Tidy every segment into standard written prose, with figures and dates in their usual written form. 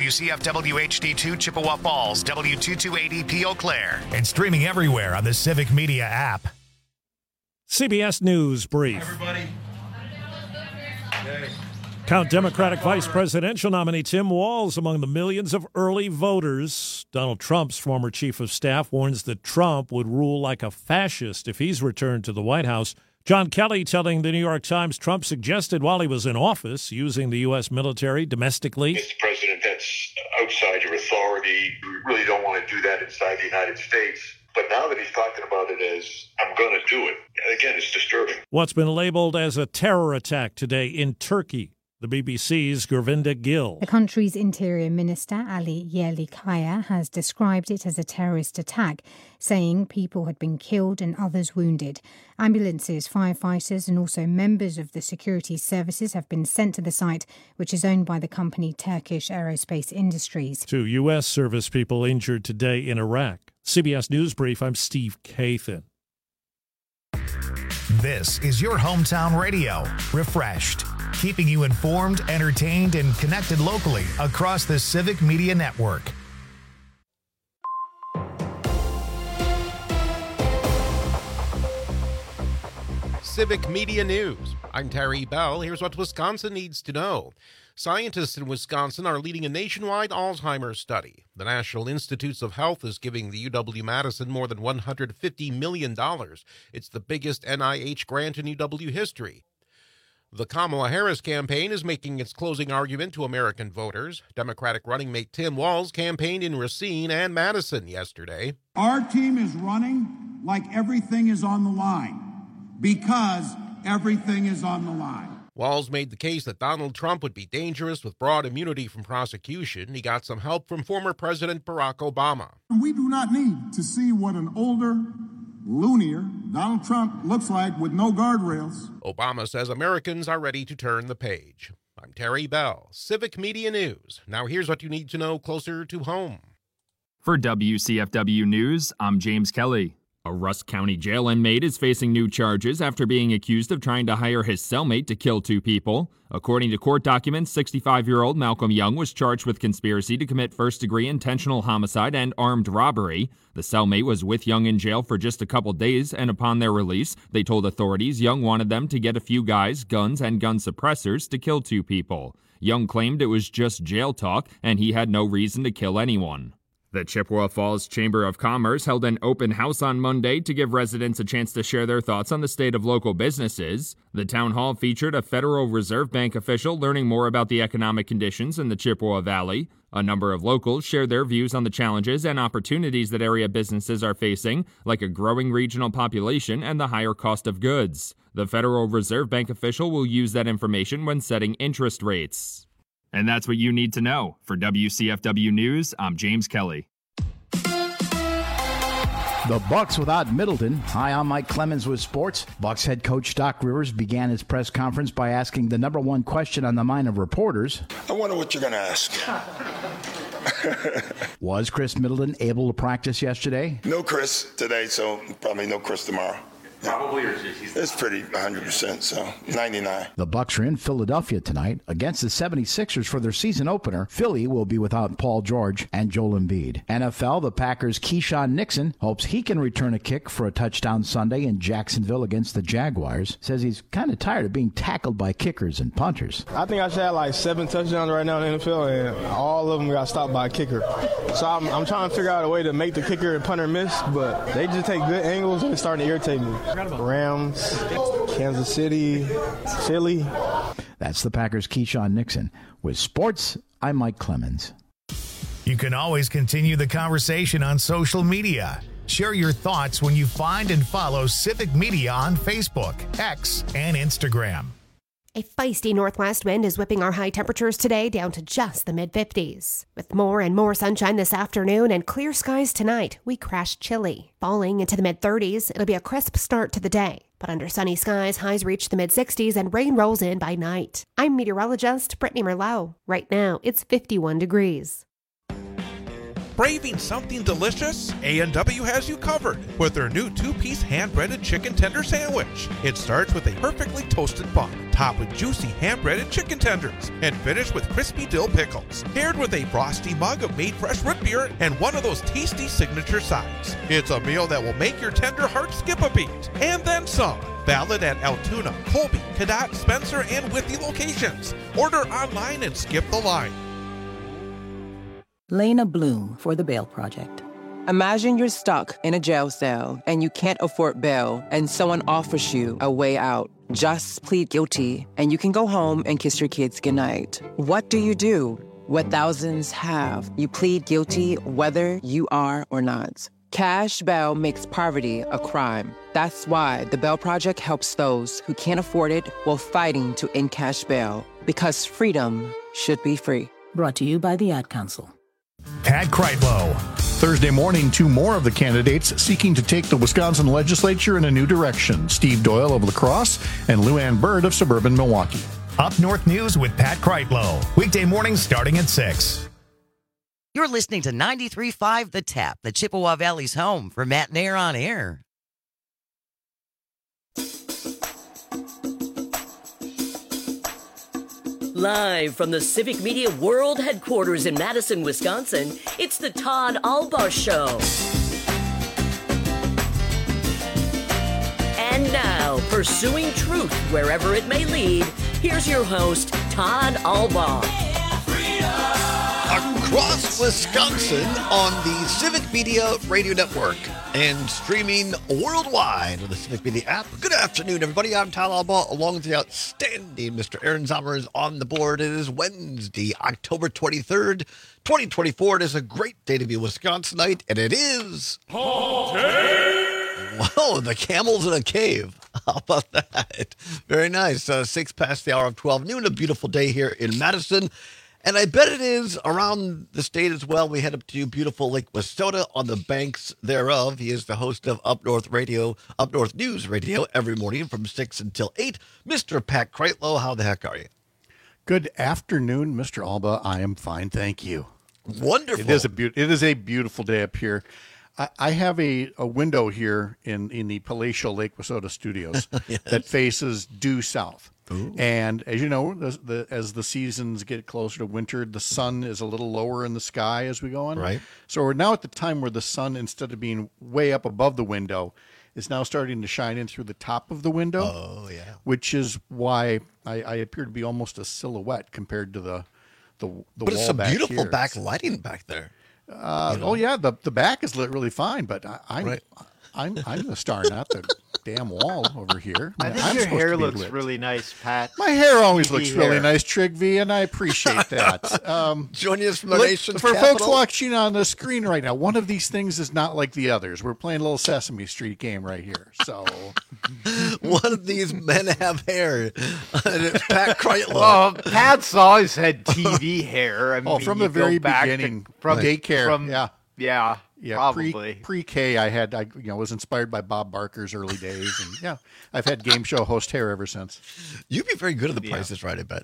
WCFW HD2 Chippewa Falls, W228EP Eau Claire, and streaming everywhere on the Civic Media app. CBS News Brief. Everybody. Hey. Count Democratic Vice Presidential nominee Tim Walz among the millions of early voters. Donald Trump's former chief of staff warns that Trump would rule like a fascist if he's returned to the White House. John Kelly telling the New York Times Trump suggested while he was in office using the U.S. military domestically. Mr. President, that's outside your authority. We really don't want to do that inside the United States. But now that he's talking about it as, I'm going to do it, again, it's disturbing. What's been labeled as a terror attack today in Turkey. The BBC's Gurvinder Gill. The country's Interior Minister, Ali Yerlikaya, has described it as a terrorist attack, saying people had been killed and others wounded. Ambulances, firefighters and also members of the security services have been sent to the site, which is owned by the company Turkish Aerospace Industries. 2 U.S. service people injured today in Iraq. CBS News Brief, I'm Steve Kathan. This is your hometown radio, Refreshed, keeping you informed, entertained, and connected locally across the Civic Media Network. Civic Media News. I'm Terry Bell. Here's what Wisconsin needs to know. Scientists in Wisconsin are leading a nationwide Alzheimer's study. The National Institutes of Health is giving the UW-Madison more than $150 million. It's the biggest NIH grant in UW history. The Kamala Harris campaign is making its closing argument to American voters. Democratic running mate Tim Walz campaigned in Racine and Madison yesterday. Our team is running like everything is on the line, because everything is on the line. Walz made the case that Donald Trump would be dangerous with broad immunity from prosecution. He got some help from former President Barack Obama. We do not need to see what an older, loonier Donald Trump looks like with no guardrails. Obama says Americans are ready to turn the page. I'm Terry Bell, Civic Media News. Now here's what you need to know closer to home. For WCFW News, I'm James Kelly. A Rusk County jail inmate is facing new charges after being accused of trying to hire his cellmate to kill 2 people. According to court documents, 65-year-old Malcolm Young was charged with conspiracy to commit first-degree intentional homicide and armed robbery. The cellmate was with Young in jail for just a couple days, and upon their release, they told authorities Young wanted them to get a few guys, guns, and gun suppressors to kill 2 people. Young claimed it was just jail talk, and he had no reason to kill anyone. The Chippewa Falls Chamber of Commerce held an open house on Monday to give residents a chance to share their thoughts on the state of local businesses. The town hall featured a Federal Reserve Bank official learning more about the economic conditions in the Chippewa Valley. A number of locals shared their views on the challenges and opportunities that area businesses are facing, like a growing regional population and the higher cost of goods. The Federal Reserve Bank official will use that information when setting interest rates. And that's what you need to know. For WCFW News, I'm James Kelly. The Bucks without Middleton. Hi, I'm Mike Clemens with sports. Bucks head coach Doc Rivers began his press conference by asking the number one question on the mind of reporters. I wonder what you're going to ask. Was Chris Middleton able to practice yesterday? No Chris today, so probably no Chris tomorrow. Probably, or it's pretty 100%, so 99. The Bucks are in Philadelphia tonight against the 76ers for their season opener. Philly will be without Paul George and Joel Embiid. NFL, the Packers' Keyshawn Nixon hopes he can return a kick for a touchdown Sunday in Jacksonville against the Jaguars. Says he's kind of tired of being tackled by kickers and punters. I think I should have like 7 touchdowns right now in the NFL, and all of them got stopped by a kicker. So I'm trying to figure out a way to make the kicker and punter miss, but they just take good angles and it's starting to irritate me. Rams, Kansas City, Philly. That's the Packers' Keyshawn Nixon. With sports, I'm Mike Clemens. You can always continue the conversation on social media. Share your thoughts when you find and follow Civic Media on Facebook, X, and Instagram. A feisty northwest wind is whipping our high temperatures today down to just the mid-50s. With more and more sunshine this afternoon and clear skies tonight, we crash chilly. Falling into the mid-30s, it'll be a crisp start to the day. But under sunny skies, highs reach the mid-60s and rain rolls in by night. I'm meteorologist Brittany Merlot. Right now, it's 51 degrees. Craving something delicious? A&W has you covered with their new 2-piece hand-breaded chicken tender sandwich. It starts with a perfectly toasted bun, topped with juicy hand-breaded chicken tenders, and finished with crispy dill pickles, paired with a frosty mug of made fresh root beer and one of those tasty signature sides. It's a meal that will make your tender heart skip a beat, and then some. Valid at Altoona, Colby, Cadott, Spencer, and Withee locations. Order online and skip the line. Lena Bloom for the Bail Project. Imagine you're stuck in a jail cell and you can't afford bail and someone offers you a way out. Just plead guilty and you can go home and kiss your kids goodnight. What do you do? What thousands have. You plead guilty whether you are or not. Cash bail makes poverty a crime. That's why the Bail Project helps those who can't afford it while fighting to end cash bail. Because freedom should be free. Brought to you by the Ad Council. Pat Kreitlow. Thursday morning, 2 more of the candidates seeking to take the Wisconsin legislature in a new direction. Steve Doyle of La Crosse and Lou Ann Bird of suburban Milwaukee. Up North News with Pat Kreitlow. Weekday mornings starting at 6. You're listening to 93.5 The Tap, the Chippewa Valley's home for Matt Nair on Air. Live from the Civic Media World Headquarters in Madison, Wisconsin, it's the Todd Albaugh Show. And now, pursuing truth wherever it may lead, here's your host, Todd Albaugh. Across Wisconsin on the Civic Media Radio Network and streaming worldwide on the Civic Media app. Good afternoon, everybody. I'm Todd Albaugh, along with the outstanding Mr. Aaron Zommer is on the board. It is Wednesday, October 23rd, 2024. It is a great day to be a Wisconsinite, and it is... Whoa, the camel's in a cave. How about that? Very nice. 6 past the hour of 12 noon, a beautiful day here in Madison. And I bet it is around the state as well. We head up to beautiful Lake Wissota on the banks thereof. He is the host of Up North News Radio every morning from 6 until 8. Mr. Pat Kreitlow, how the heck are you? Good afternoon, Mr. Albaugh. I am fine, thank you. Wonderful. It is a beautiful day up here. I have a window here in the palatial Lake Wissota studios yes. that faces due south. Ooh. And as you know, as the seasons get closer to winter, the sun is a little lower in the sky as we go on. Right. So we're now at the time where the sun, instead of being way up above the window, is now starting to shine in through the top of the window. Oh, yeah. Which is why I appear to be almost a silhouette compared to the but wall back here. But it's some beautiful backlighting back there. Oh, yeah, the back is lit really fine, but I'm the star, not the damn wall over here. I think your hair looks really nice, Pat. My hair always looks really nice, Trigby, and I appreciate that. Joining us from the nation's for capital. folks watching on the screen right now, one of these things is not like the others. We're playing a little Sesame Street game right here. So one of these men have hair. It's Pat Kreitlow. Well, Pat's always had TV hair. I mean, from the very beginning, from daycare. Yeah, probably. Pre-K, I was inspired by Bob Barker's early days, and yeah, I've had game show host hair ever since. You'd be very good at The Price is Right, I bet.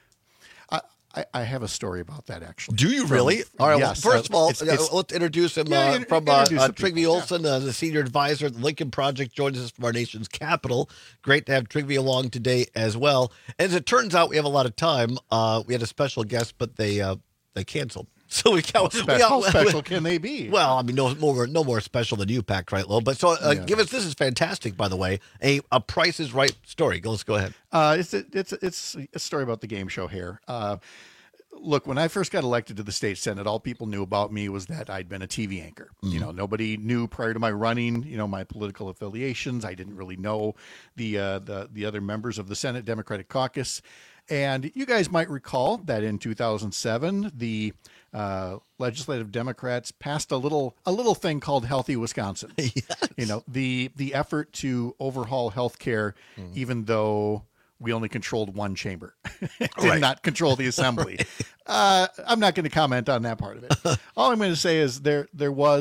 I have a story about that, actually. Do you really? All right. Yes, well, first of all, let's introduce him from Trigby Olson, the senior advisor at the Lincoln Project, joins us from our nation's capital. Great to have Trigby along today as well. As it turns out, we have a lot of time. We had a special guest, but they canceled. So how special can they be? Well, I mean, no more special than you, Pat Kreitlow. But so give us, this is fantastic, by the way, a Price is Right story. Let's go ahead. It's a story about the game show here. Look, when I first got elected to the state senate, all people knew about me was that I'd been a TV anchor. Mm-hmm. Nobody knew prior to my running, my political affiliations. I didn't really know the other members of the Senate Democratic Caucus. And you guys might recall that in 2007, the legislative Democrats passed a little thing called Healthy Wisconsin. Yes. The effort to overhaul healthcare, even though we only controlled one chamber, did not control the assembly. I'm not going to comment on that part of it. All I'm going to say is there was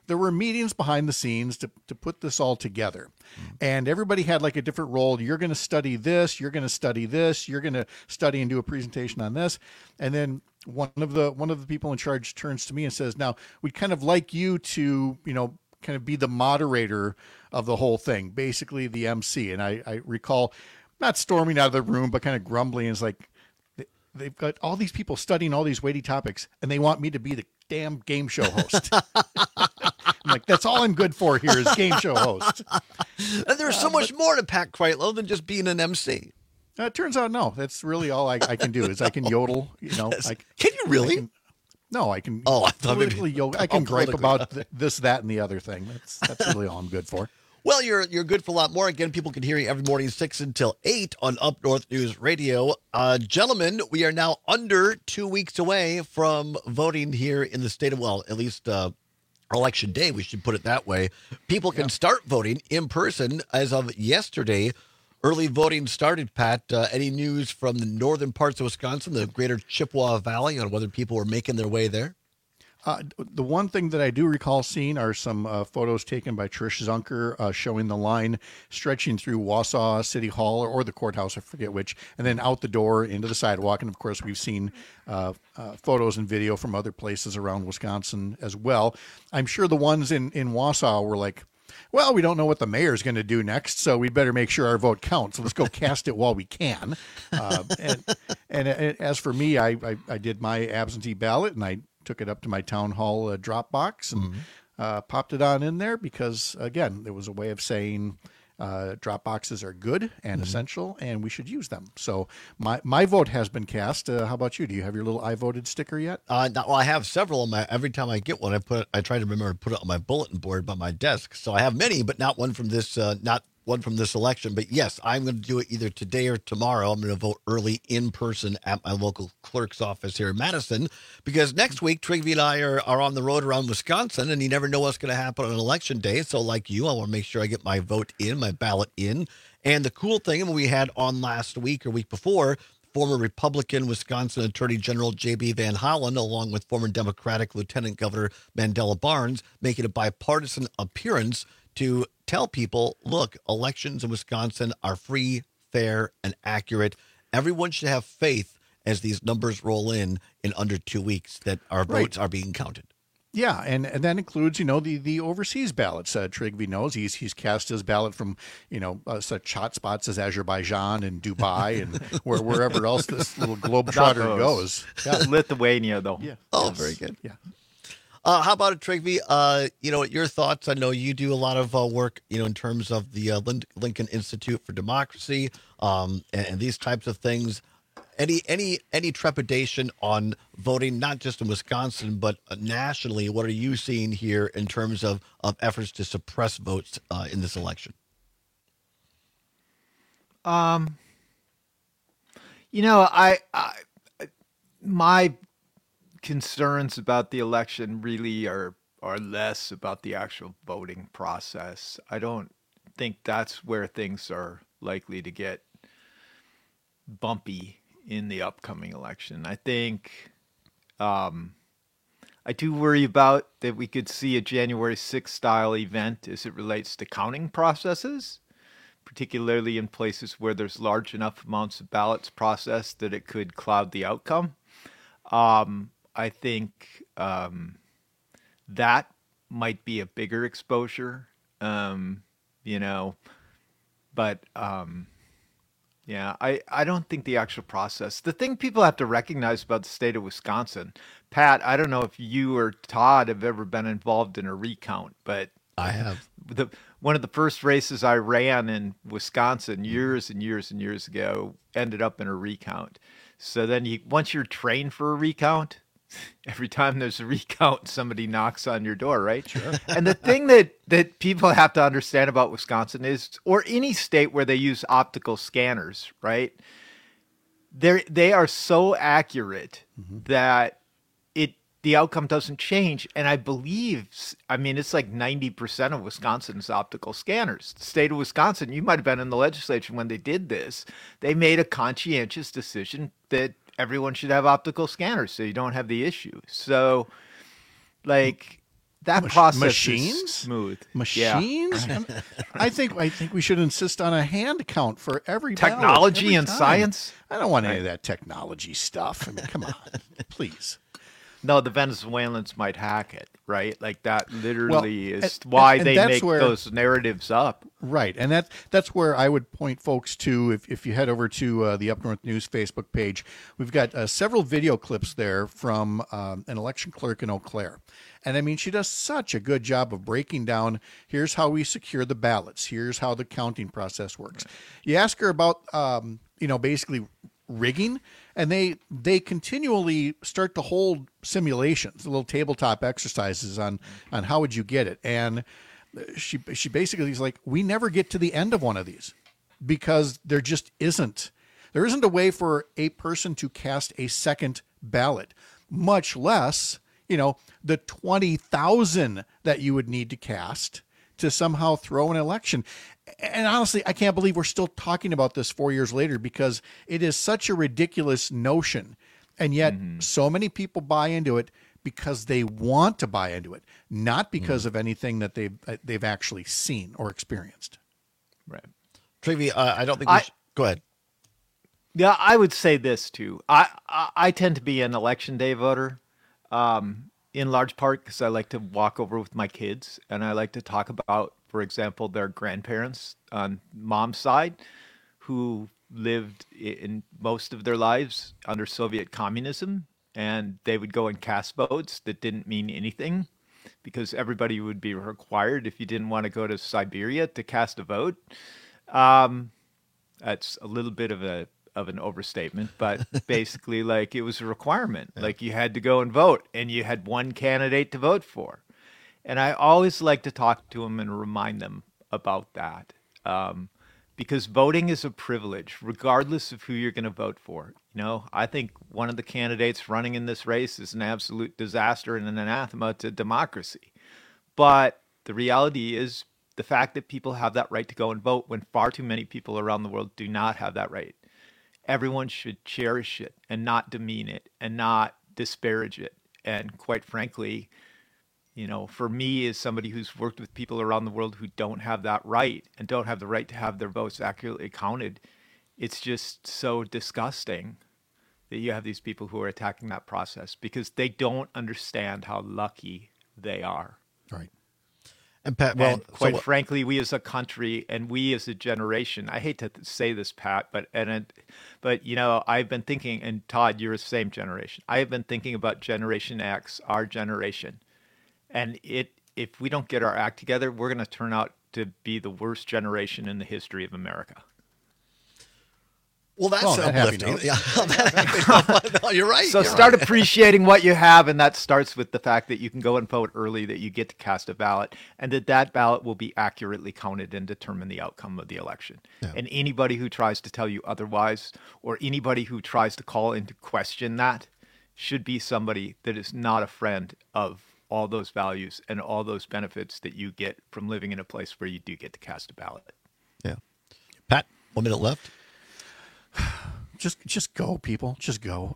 there were meetings behind the scenes to put this all together. And everybody had like a different role. You're going to study this, you're going to study this, you're going to study and do a presentation on this. And then one of the people in charge turns to me and says, now we'd kind of like you to, kind of be the moderator of the whole thing, basically the MC. And I recall not storming out of the room, but kind of grumbling. It's like, they've got all these people studying all these weighty topics, and they want me to be the damn game show host. I'm like, that's all I'm good for here is game show host. And there's so much more to Pat Kreitlow than just being an MC. It turns out, no. That's really all I can do is I can yodel. Can you really? I can. Oh, I thought politically yodel. I can gripe about this, that, and the other thing. That's really all I'm good for. Well, you're good for a lot more. Again, people can hear you every morning 6 until 8 on Up North News Radio. Gentlemen, we are now under 2 weeks away from voting here in the state of, at least Election Day, we should put it that way. People can start voting in person as of yesterday. Early voting started, Pat. Any news from the northern parts of Wisconsin, the greater Chippewa Valley, on whether people were making their way there? The one thing that I do recall seeing are some photos taken by Trish Zunker showing the line stretching through Wausau City Hall or the courthouse, I forget which, and then out the door into the sidewalk. And, of course, we've seen photos and video from other places around Wisconsin as well. I'm sure the ones in Wausau were like, well, we don't know what the mayor's going to do next, so we better make sure our vote counts. So let's go cast it while we can. And as for me, I did my absentee ballot, and I took it up to my town hall drop box and popped it on in there because, again, there was a way of saying drop boxes are good and essential, and we should use them. So my vote has been cast. How about you? Do you have your little I voted sticker yet? I have several. Every time I get one, I try to remember to put it on my bulletin board by my desk. So I have many, but not one from this election. But yes, I'm going to do it either today or tomorrow. I'm going to vote early in person at my local clerk's office here in Madison, because next week Trigby and I are on the road around Wisconsin, and you never know what's going to happen on election day. So like you, I want to make sure I get my vote in, my ballot in. And the cool thing we had on last week or week before, former Republican Wisconsin Attorney General J.B. Van Hollen, along with former Democratic Lieutenant Governor Mandela Barnes, making a bipartisan appearance to tell people, look, elections in Wisconsin are free, fair, and accurate. Everyone should have faith as these numbers roll in under 2 weeks that our votes are being counted. Yeah, and that includes, the overseas ballots. Trigby knows he's cast his ballot from, such hot spots as Azerbaijan and Dubai and wherever else this little globetrotter goes. Yeah. Lithuania, though. Yeah. Oh, yes. Very good. Yeah. How about it, Trigby? Your thoughts? I know you do a lot of work, in terms of the Lincoln Institute for Democracy and these types of things. Any trepidation on voting, not just in Wisconsin, but nationally? What are you seeing here in terms of efforts to suppress votes in this election? My concerns about the election really are less about the actual voting process. I don't think that's where things are likely to get bumpy in the upcoming election. I think I do worry about that we could see a January 6th style event as it relates to counting processes, particularly in places where there's large enough amounts of ballots processed that it could cloud the outcome. I think that might be a bigger exposure, but I don't think the actual process. The thing people have to recognize about the state of Wisconsin, Pat, I don't know if you or Todd have ever been involved in a recount, but I have. One of the first races I ran in Wisconsin years and years and years ago ended up in a recount. So then once you're trained for a recount, every time there's a recount, somebody knocks on your door, right? Sure. And the thing that people have to understand about Wisconsin is, or any state where they use optical scanners, right? They are so accurate that the outcome doesn't change. And I believe, it's like 90% of Wisconsin's optical scanners. The state of Wisconsin, you might have been in the legislature when they did this. They made a conscientious decision that everyone should have optical scanners so you don't have the issue. So, that process machines? is smooth. Machines? Yeah. I think we should insist on a hand count for every technology ballot, every and time. science. I don't want any of that technology stuff. I mean, come on, please. No, the Venezuelans might hack it, right? Like that literally Well, is why and they that's make where- those narratives up. Right, and that's where I would point folks to if you head over to the Up North News Facebook page. We've got several video clips there from an election clerk in Eau Claire. And I mean, she does such a good job of breaking down, here's how we secure the ballots, here's how the counting process works. You ask her about, basically rigging, and they continually start to hold simulations, little tabletop exercises on how would you get it. And she basically is like, we never get to the end of one of these because there just isn't. There isn't a way for a person to cast a second ballot, much less, the 20,000 that you would need to cast to somehow throw an election. And honestly, I can't believe we're still talking about this 4 years later because it is such a ridiculous notion. And yet so many people buy into it because they want to buy into it, not because of anything that they've actually seen or experienced. Right. Trigvi, I don't think we should... Go ahead. Yeah, I would say this too. I tend to be an election day voter, in large part because I like to walk over with my kids and I like to talk about, for example, their grandparents on mom's side who lived in most of their lives under Soviet communism, and they would go and cast votes that didn't mean anything because everybody would be required, if you didn't want to go to Siberia, to cast a vote. That's a little bit of an overstatement, but basically, like, it was a requirement. Yeah. Like, you had to go and vote, and you had one candidate to vote for. And I always like to talk to them and remind them about that, because voting is a privilege, regardless of who you're going to vote for. I think one of the candidates running in this race is an absolute disaster and an anathema to democracy. But the reality is the fact that people have that right to go and vote when far too many people around the world do not have that right. Everyone should cherish it and not demean it and not disparage it. And quite frankly, for me, as somebody who's worked with people around the world who don't have that right and don't have the right to have their votes accurately counted, it's just so disgusting that you have these people who are attacking that process because they don't understand how lucky they are. Right. And Pat, quite frankly, we as a country and we as a generation, I hate to say this, Pat, but I've been thinking, and Todd, you're the same generation. I have been thinking about Generation X, our generation. And if we don't get our act together, we're going to turn out to be the worst generation in the history of America. Well, that's uplifting. Yeah. No, you're right. So start appreciating what you have, and that starts with the fact that you can go and vote early, that you get to cast a ballot, and that ballot will be accurately counted and determine the outcome of the election. Yeah. And anybody who tries to tell you otherwise, or anybody who tries to call into question that, should be somebody that is not a friend of all those values and all those benefits that you get from living in a place where you do get to cast a ballot. Yeah. Pat, 1 minute left. Just go, people. Just go.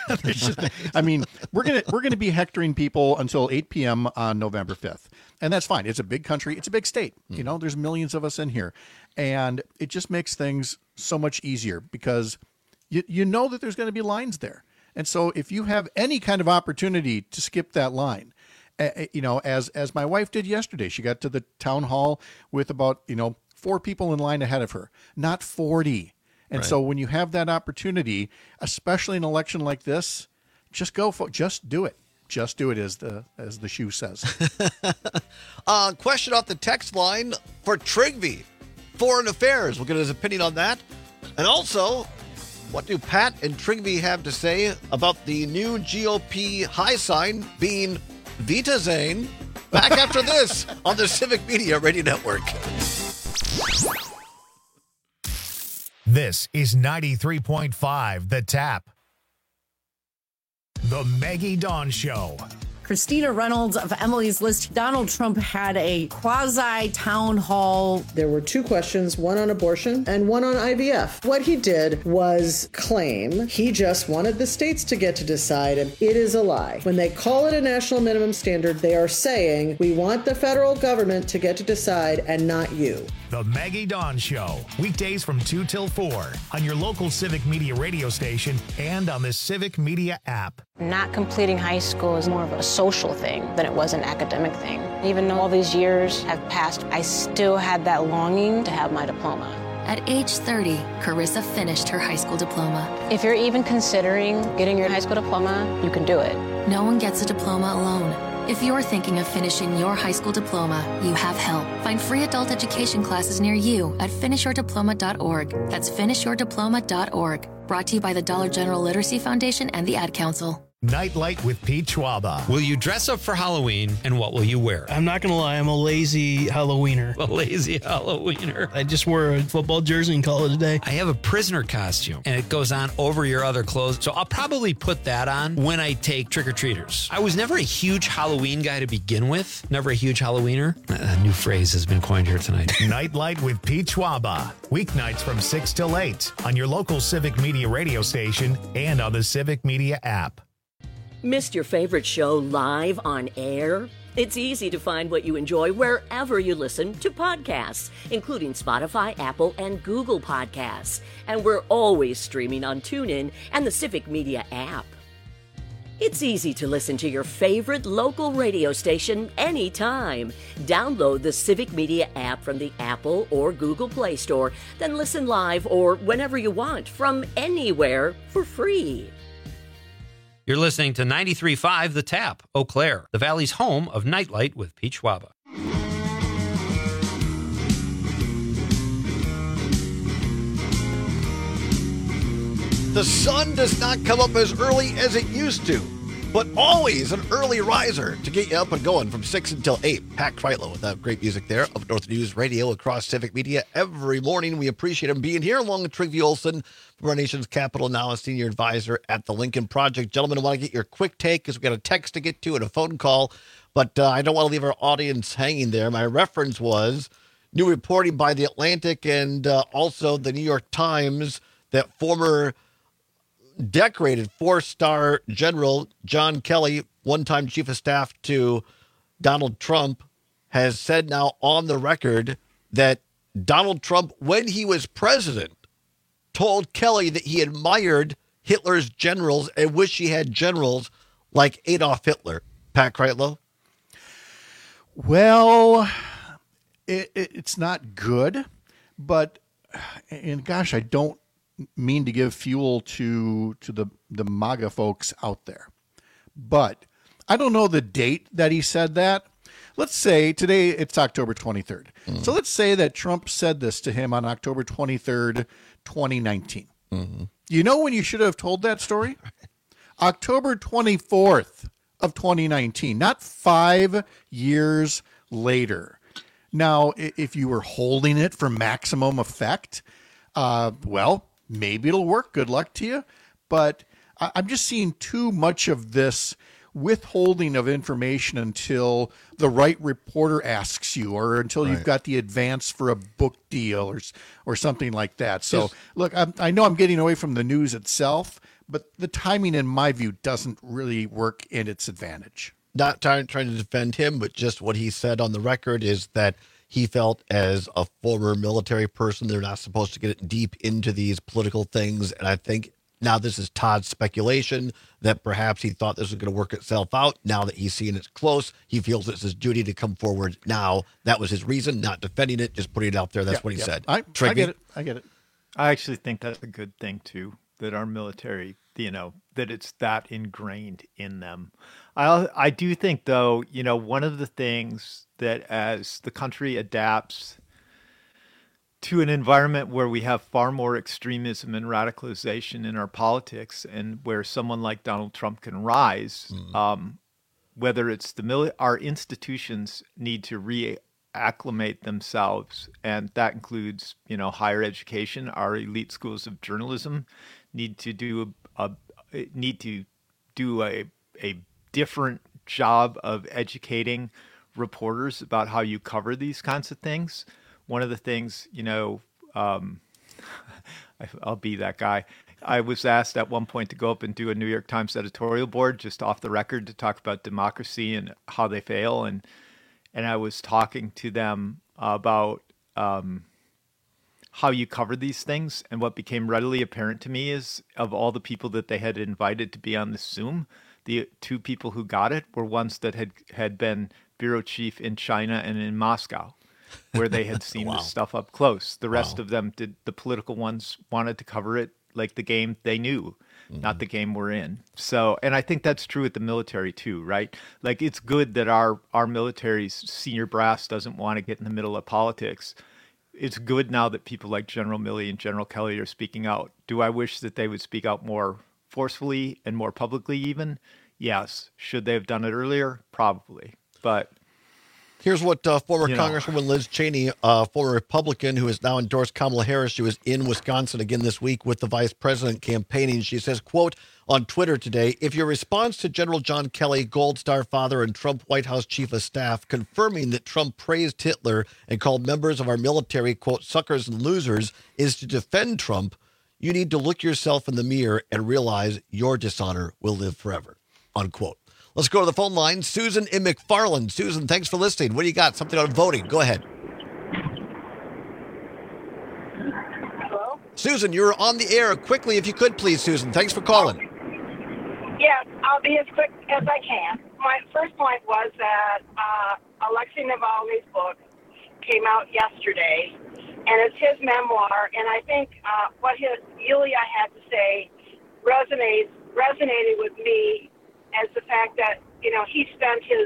We're gonna be hectoring people until 8 p.m. on November 5th, and that's fine. It's a big country. It's a big state. There's millions of us in here, and it just makes things so much easier because you know that there's going to be lines there, and so if you have any kind of opportunity to skip that line, as my wife did yesterday, she got to the town hall with about 4 people in line ahead of her, not 40. And right. So when you have that opportunity, especially in an election like this, just go for it. Just do it. Just do it, as the shoe says. Question off the text line for Trigvi. Foreign Affairs. We'll get his opinion on that. And also, what do Pat and Trigvi have to say about the new GOP high sign being Vita Zane? Back after this on the Civic Media Radio Network. This is 93.5 The Tap. The Maggie Dawn Show. Christina Reynolds of Emily's List. Donald Trump had a quasi-town hall. There were two questions, one on abortion and one on IVF. What he did was claim he just wanted the states to get to decide, and it is a lie. When they call it a national minimum standard, they are saying, we want the federal government to get to decide and not you. The Maggie Dawn Show, weekdays from 2 till 4 on your local Civic Media radio station and on the Civic Media app. Not completing high school is more of a social thing than it was an academic thing. Even though all these years have passed, I still had that longing to have my diploma. At age 30, Carissa finished her high school diploma. If you're even considering getting your high school diploma, you can do it. No one gets a diploma alone. If you're thinking of finishing your high school diploma, you have help. Find free adult education classes near you at finishyourdiploma.org. That's finishyourdiploma.org. Brought to you by the Dollar General Literacy Foundation and the Ad Council. Nightlight with Pete Schwaba. Will you dress up for Halloween, and what will you wear? I'm not going to lie, I'm a lazy Halloweener. A lazy Halloweener. I just wore a football jersey and call it a day. I have a prisoner costume, and it goes on over your other clothes, so I'll probably put that on when I take trick-or-treaters. I was never a huge Halloween guy to begin with. Never a huge Halloweener. A new phrase has been coined here tonight. Nightlight with Pete Schwaba. Weeknights from 6 till 8 on your local Civic Media radio station and on the Civic Media app. Missed your favorite show live on air? It's easy to find what you enjoy wherever you listen to podcasts, including Spotify, Apple, and Google Podcasts. And we're always streaming on TuneIn and the Civic Media app. It's easy to listen to your favorite local radio station anytime. Download the Civic Media app from the Apple or Google Play Store, then listen live or whenever you want from anywhere for free. You're listening to 93.5 The Tap, Eau Claire, the Valley's home of Nightlight with Pete Schwaba. The sun does not come up as early as it used to, but always an early riser to get you up and going from 6 until 8. Pat Kreitlow with that great music there of North News Radio across Civic Media every morning. We appreciate him being here along with Trygve Olsen from our nation's capital, now a senior advisor at the Lincoln Project. Gentlemen, I want to get your quick take because we got a text to get to and a phone call, but I don't want to leave our audience hanging there. My reference was new reporting by The Atlantic and also the New York Times that former decorated 4-star General John Kelly, one-time chief of staff to Donald Trump, has said now on the record that Donald Trump, when he was president, told Kelly that he admired Hitler's generals and wished he had generals like Adolf Hitler. Pat Kreitlow? Well, it's not good, but, and gosh, I don't mean to give fuel to the MAGA folks out there, but I don't know the date that he said that. Let's say today it's October 23rd. So let's say that Trump said this to him on October 23rd, 2019. You know when you should have told that story? October 24th of 2019, not 5 years later. Now, if you were holding it for maximum effect, well, maybe it'll work. Good luck to you. But I'm just seeing too much of this withholding of information until the right reporter asks you or until you've got the advance for a book deal or something like that. So, look, I know I'm getting away from the news itself, but the timing, in my view, doesn't really work in its advantage. Not trying to defend him, but just what he said on the record is that he felt as a former military person, they're not supposed to get deep into these political things. And I think now this is Todd's speculation that perhaps he thought this was going to work itself out. Now that he's seeing it's close, he feels it's his duty to come forward now. That was his reason, not defending it, just putting it out there. That's what he said. I get it. I get it. I actually think that's a good thing, too, that our military, that it's that ingrained in them. I do think, though, one of the things that as the country adapts to an environment where we have far more extremism and radicalization in our politics and where someone like Donald Trump can rise, whether it's our institutions need to reacclimate themselves. And that includes, higher education. Our elite schools of journalism need to do a different job of educating reporters about how you cover these kinds of things. One of the things, I'll be that guy. I was asked at one point to go up and do a New York Times editorial board just off the record to talk about democracy and how they fail. And I was talking to them about how you cover these things. And what became readily apparent to me is, of all the people that they had invited to be on the Zoom, the two people who got it were ones that had been bureau chief in China and in Moscow, where they had seen this stuff up close. The rest of them the political ones wanted to cover it like the game they knew, not the game we're in. So, and I think that's true with the military too, right? Like, it's good that our military's senior brass doesn't want to get in the middle of politics. It's good now that people like General Milley and General Kelly are speaking out. Do I wish that they would speak out more forcefully and more publicly even? Yes. Should they have done it earlier? Probably. But here's what former Congresswoman Liz Cheney, former Republican who has now endorsed Kamala Harris, she was in Wisconsin again this week with the vice president campaigning. She says, quote, on Twitter today, if your response to General John Kelly, Gold Star father and Trump White House chief of staff, confirming that Trump praised Hitler and called members of our military, quote, suckers and losers, is to defend Trump, you need to look yourself in the mirror and realize your dishonor will live forever, unquote. Let's go to the phone line. Susan in McFarland. Susan, thanks for listening. What do you got? Something on voting. Go ahead. Hello? Susan, you're on the air. Quickly, if you could, please, Susan. Thanks for calling. Yes, I'll be as quick as I can. My first point was that Alexei Navalny's book came out yesterday, and it's his memoir, and I think what Yulia had to say resonated with me as the fact that, he spent his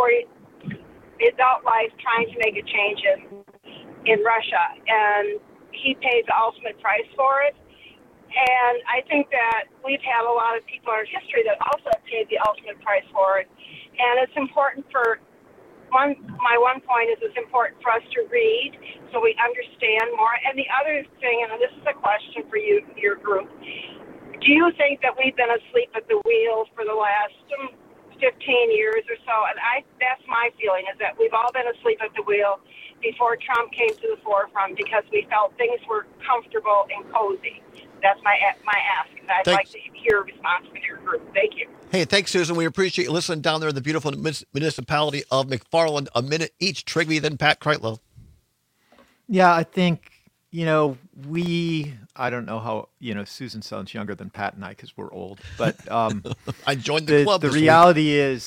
adult life trying to make a change in Russia, and he paid the ultimate price for it. And I think that we've had a lot of people in our history that also have paid the ultimate price for it. And it's important my one point is it's important for us to read so we understand more. And the other thing, and this is a question for you, your group, do you think that we've been asleep at the wheel for the last 15 years or so? And that's my feeling, is that we've all been asleep at the wheel before Trump came to the forefront because we felt things were comfortable and cozy. That's my ask. And I'd like to hear a response from your group. Thank you. Hey, thanks, Susan. We appreciate you listening down there in the beautiful municipality of McFarland. A minute each. Trigby, then Pat Kreitlow. Yeah, I think, I don't know how, Susan sounds younger than Pat and I because we're old, but I joined the club. The reality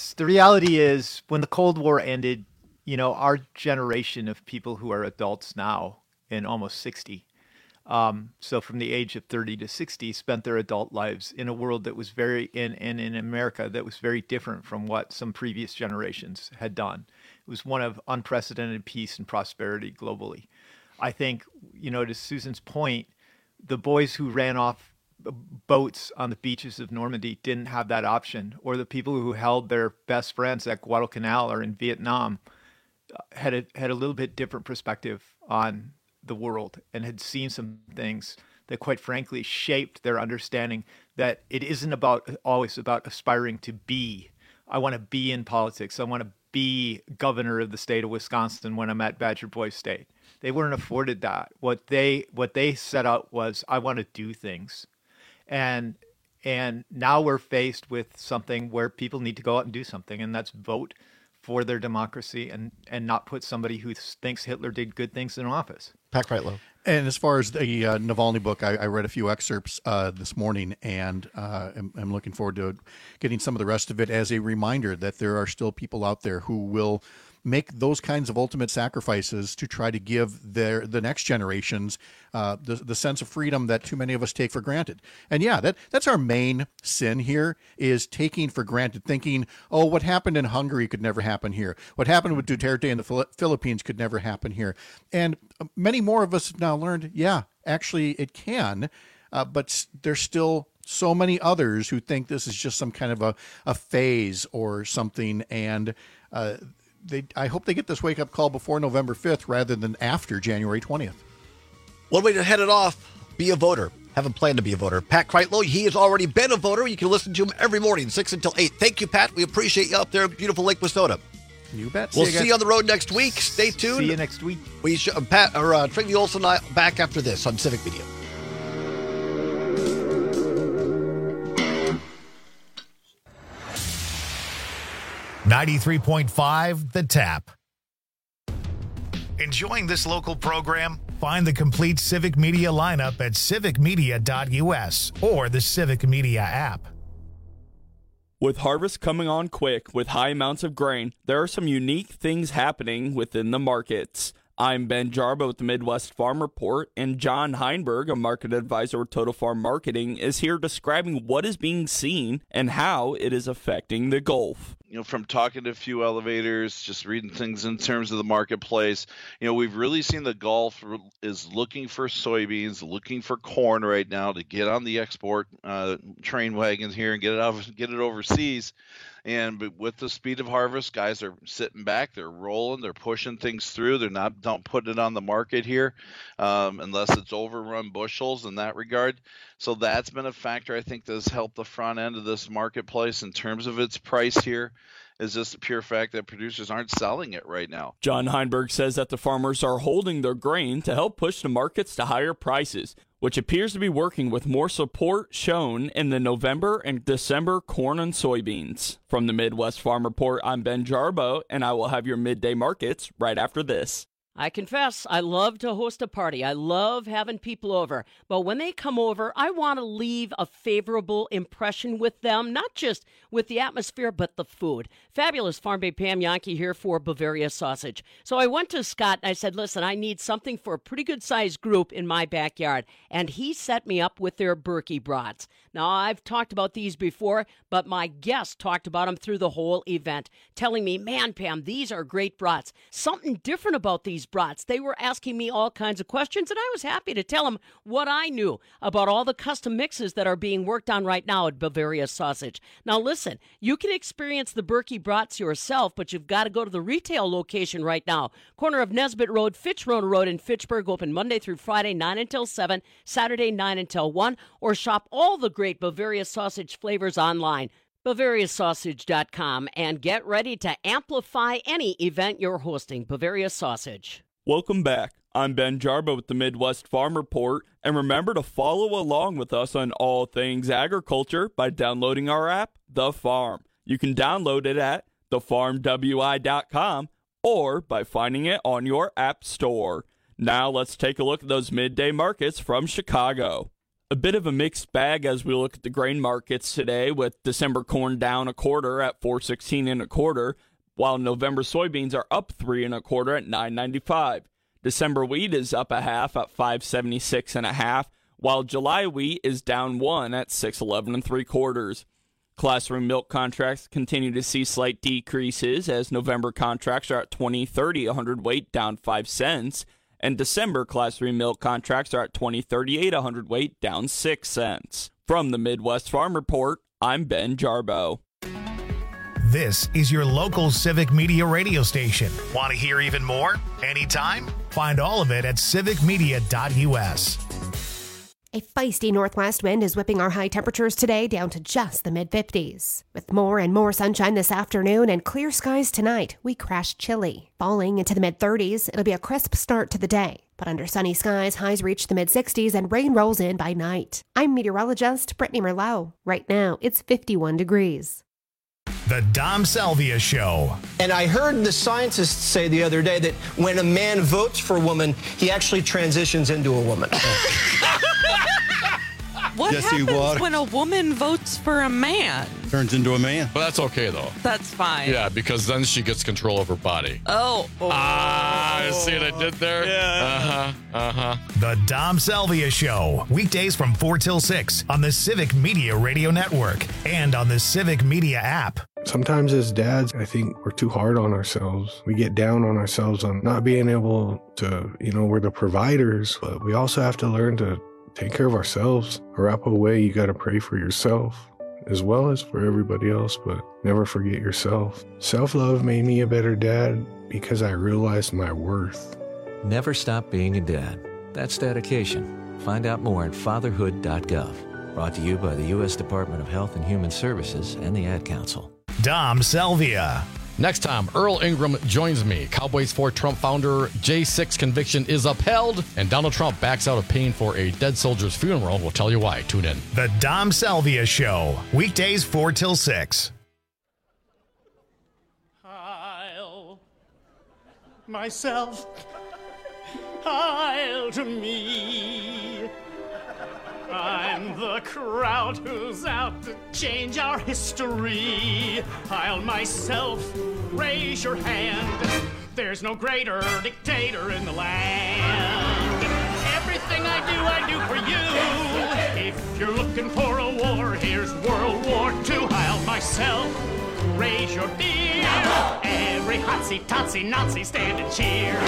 is when the Cold War ended, our generation of people who are adults now and almost 60, so from the age of 30 to 60, spent their adult lives in a world that was in America that was very different from what some previous generations had done. It was one of unprecedented peace and prosperity globally. I think, to Susan's point, the boys who ran off boats on the beaches of Normandy didn't have that option, or the people who held their best friends at Guadalcanal or in Vietnam had a little bit different perspective on the world and had seen some things that, quite frankly, shaped their understanding that it isn't always about aspiring to be. I want to be in politics. I want to be governor of the state of Wisconsin when I'm at Badger Boys State. They weren't afforded that. What they set out was, I want to do things. And now we're faced with something where people need to go out and do something, and that's vote for their democracy and not put somebody who thinks Hitler did good things in office. Pat Kreitlow. And as far as the Navalny book, I read a few excerpts this morning, and I'm looking forward to getting some of the rest of it as a reminder that there are still people out there who will make those kinds of ultimate sacrifices to try to give the next generations the sense of freedom that too many of us take for granted. And yeah, that's our main sin here, is taking for granted, thinking, oh, what happened in Hungary could never happen here. What happened with Duterte in the Philippines could never happen here. And many more of us have now learned, yeah, actually it can, but there's still so many others who think this is just some kind of a phase or something, and I hope they get this wake-up call before November 5th rather than after January 20th. One way to head it off, be a voter. Have a plan to be a voter. Pat Kreitlow, he has already been a voter. You can listen to him every morning, 6 until 8. Thank you, Pat. We appreciate you up there in beautiful Lake Wissota. You bet. We'll see you on the road next week. Stay tuned. See you next week. Tracy Olson and I back after this on Civic Media. .5 The Tap. Enjoying this local program? Find the complete Civic Media lineup at civicmedia.us or the Civic Media app. With harvest coming on quick with high amounts of grain, there are some unique things happening within the markets. I'm Ben Jarbo with the Midwest Farm Report, and John Heinberg, a market advisor with Total Farm Marketing, is here describing what is being seen and how it is affecting the Gulf. From talking to a few elevators, just reading things in terms of the marketplace, we've really seen the Gulf is looking for soybeans, looking for corn right now to get on the export train wagons here and get it overseas. But with the speed of harvest, guys are sitting back, they're rolling, they're pushing things through. Don't put it on the market here unless it's overrun bushels in that regard. So that's been a factor I think that has helped the front end of this marketplace in terms of its price here. Is just the pure fact that producers aren't selling it right now. John Heinberg says that the farmers are holding their grain to help push the markets to higher prices, which appears to be working with more support shown in the November and December corn and soybeans. From the Midwest Farm Report, I'm Ben Jarbo, and I will have your midday markets right after this. I confess, I love to host a party. I love having people over. But when they come over, I want to leave a favorable impression with them, not just with the atmosphere, but the food. Fabulous Farm Babe Pam Yankee here for Bavaria Sausage. So I went to Scott and I said, listen, I need something for a pretty good-sized group in my backyard. And he set me up with their Berkey brats. Now, I've talked about these before, but my guest talked about them through the whole event, telling me, man, Pam, these are great brats. Something different about these brats. They were asking me all kinds of questions, and I was happy to tell them what I knew about all the custom mixes that are being worked on right now at Bavaria Sausage. Now, listen, you can experience the Berkey brats yourself, but you've got to go to the retail location right now. Corner of Nesbitt Road, Fitchrow Road in Fitchburg, open Monday through Friday, 9 until 7, Saturday, 9 until 1, or shop all the great Bavaria Sausage flavors online. BavariaSausage.com, and get ready to amplify any event you're hosting. Bavaria Sausage. Welcome back. I'm Ben Jarbo with the Midwest Farm Report, and remember to follow along with us on all things agriculture by downloading our app, The Farm. You can download it at thefarmwi.com or by finding it on your app store. Now let's take a look at those midday markets from Chicago. A bit of a mixed bag as we look at the grain markets today, with December corn down a quarter at $4.16 1/4, while November soybeans are up 3 1/4 at $9.95. December wheat is up a half at $5.76 1/2, while July wheat is down 1 at $6.11 3/4. Classroom milk contracts continue to see slight decreases as November contracts are at $20.30 a hundredweight, down 5 cents. And December Class 3 milk contracts are at $20.38 a hundredweight, down 6 cents. From the Midwest Farm Report, I'm Ben Jarbo. This is your local Civic Media radio station. Want to hear even more? Anytime? Find all of it at civicmedia.us. A feisty northwest wind is whipping our high temperatures today down to just the mid-50s. With more and more sunshine this afternoon and clear skies tonight, we crash chilly. Falling into the mid-30s, it'll be a crisp start to the day. But under sunny skies, highs reach the mid-60s and rain rolls in by night. I'm meteorologist Brittany Merlot. Right now, it's 51 degrees. The Dom Salvia Show. And I heard the scientists say the other day that when a man votes for a woman, he actually transitions into a woman. What happens when a woman votes for a man? Turns into a man. But that's okay, though. That's fine. Yeah, because then she gets control of her body. Oh. See what I did there? Yeah. The Dom Salvia Show. Weekdays from 4 till 6 on the Civic Media Radio Network and on the Civic Media app. Sometimes as dads, I think we're too hard on ourselves. We get down on ourselves on not being able to, we're the providers, but we also have to learn to take care of ourselves. Arapaho way, you got to pray for yourself as well as for everybody else, but never forget yourself. Self-love made me a better dad because I realized my worth. Never stop being a dad. That's dedication. Find out more at fatherhood.gov. Brought to you by the U.S. Department of Health and Human Services and the Ad Council. Dom Salvia. Next time, Earl Ingram joins me. Cowboys for Trump founder J6 conviction is upheld, and Donald Trump backs out of paying for a dead soldier's funeral. We'll tell you why. Tune in. The Dom Salvia Show, weekdays 4 till 6. Myself, I'll to me. I'm the crowd who's out to change our history. I'll myself, raise your hand. There's no greater dictator in the land. Everything I do for you. If you're looking for a war, here's World War II. I'll myself, raise your beer. Every hotsy, totsy, Nazi stand and cheer.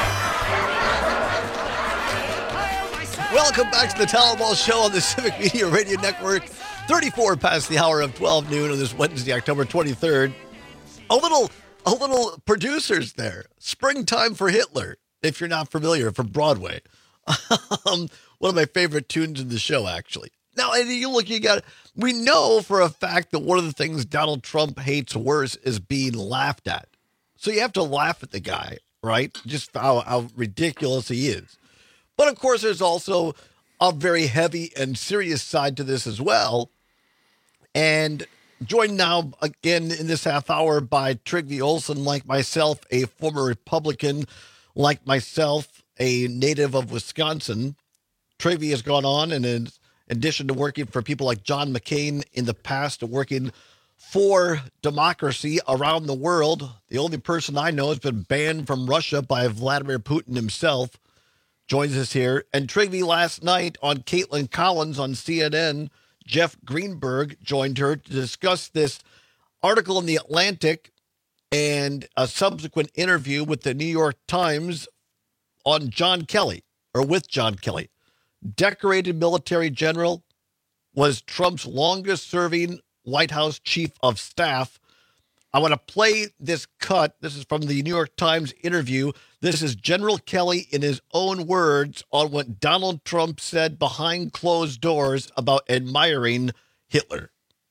Welcome back to the Talbot Show on the Civic Media Radio Network. 34 past the hour of 12 noon on this Wednesday, October 23rd. A little producers there. Springtime for Hitler, if you're not familiar, from Broadway. One of my favorite tunes in the show, actually. Now, and we know for a fact that one of the things Donald Trump hates worse is being laughed at. So you have to laugh at the guy, right? Just how ridiculous he is. But of course, there's also a very heavy and serious side to this as well. And joined now again in this half hour by Trygve Olsen, like myself, a former Republican, like myself, a native of Wisconsin. Trygve has gone on, and in addition to working for people like John McCain in the past, working for democracy around the world, the only person I know has been banned from Russia by Vladimir Putin himself. Joins us here. And Trygve, last night on Caitlin Collins on CNN, Jeff Greenberg joined her to discuss this article in The Atlantic and a subsequent interview with the New York Times on John Kelly, or with John Kelly. Decorated military general, was Trump's longest-serving White House chief of staff. I want to play this cut. This is from the New York Times interview. This is General Kelly in his own words on what Donald Trump said behind closed doors about admiring Hitler.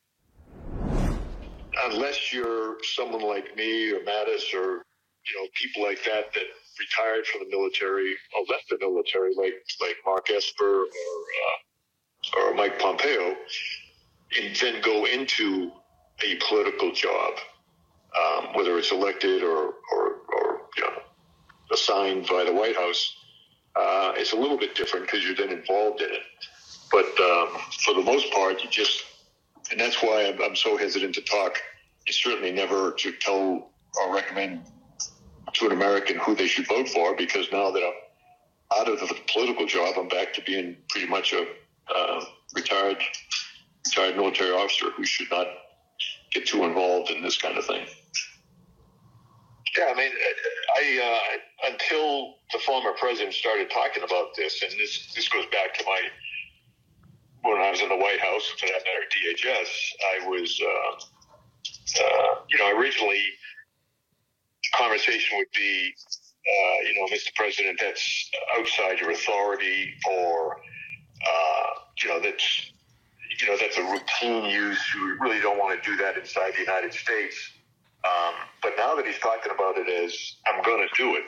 Unless you're someone like me or Mattis or people like that retired from the military or left the military, like Mark Esper or Mike Pompeo, and then go into a political job, whether it's elected or assigned by the White House, it's a little bit different because you're then involved in it. But for the most part, and that's why I'm so hesitant to talk. It's certainly never to tell or recommend to an American who they should vote for, because now that I'm out of the political job, I'm back to being pretty much a retired military officer who should not get too involved in this kind of thing. Yeah, I mean, I until the former president started talking about this, and this goes back to when I was in the White House, for that matter, DHS, I was, originally the conversation would be, Mr. President, that's outside your authority, or, that's a routine use. You really don't want to do that inside the United States. But now that he's talking about it as I'm going to do it,